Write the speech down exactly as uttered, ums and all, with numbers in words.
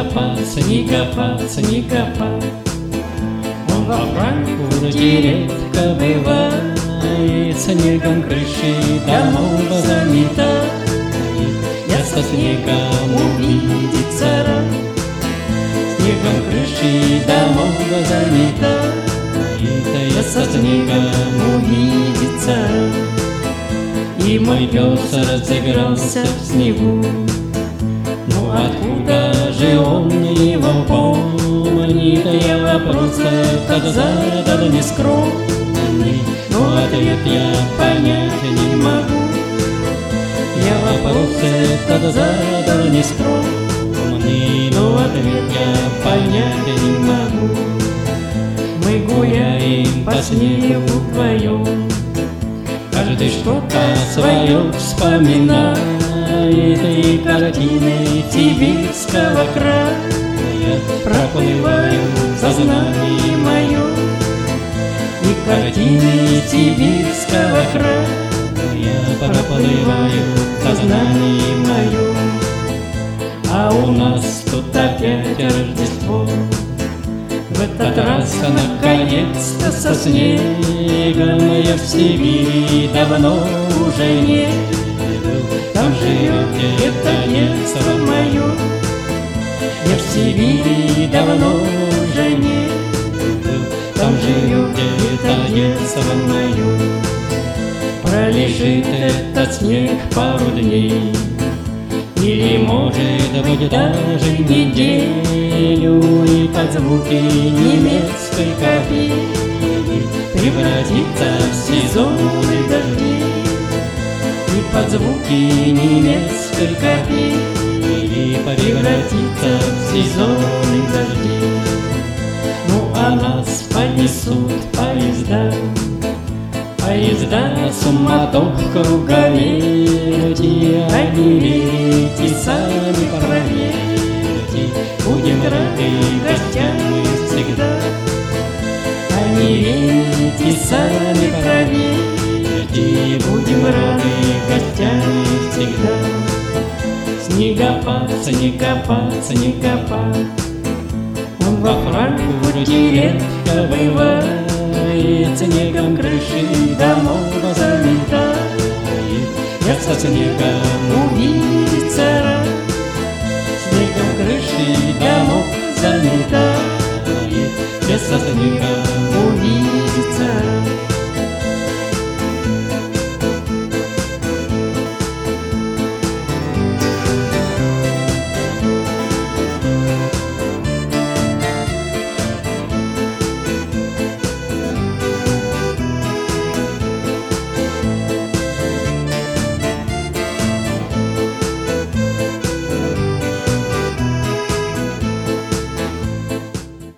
снегопад, снегопад, снегопад. Он во Франкфурте редко бывает, снегом крыши домов заметает. Я со снегом увидеться рад, снегом крыши домов заметает. Я со снегом увидеться рад. И мой пес разыгрался в снегу. Ну откуда же он его помнит? Я вопрос этот задал нескромный, но ответ я понять не могу. Я вопрос этот задал нескромный, но ответ я понять не могу. Мы гуляем по снегу вдвоем, каждый что-то свое вспоминает, и картины сибирского края проплывают в сознании моем, и картины сибирского края проплывают в сознании моем. А у нас тут опять Рождество, в этот раз наконец-то со снегом. Я в Сибири давно уже не был, там живет это детство мое. Я в Сибири давно уже не был, там живет это детство мое. Пролежит этот снег пару дней, или, может быть, даже неделю, и под звуки немецкой капели превратится в сезонный дождей. И под звуки немецкой капели превратится в сезонный дождей. Ну а нас понесут поезда, поезда суматох круговерти. А не верите, сами проверьте, будем рады гостям мы всегда. А не верите, сами проверьте, будем рады гостям всегда. Снегопад, снегопад, снегопад, он во Франкфурте редко бывает, снегом крыши домов заметает. Я со снегом увидеться рад, снегом крыши домов заметает. Я со снегом увидеться рад.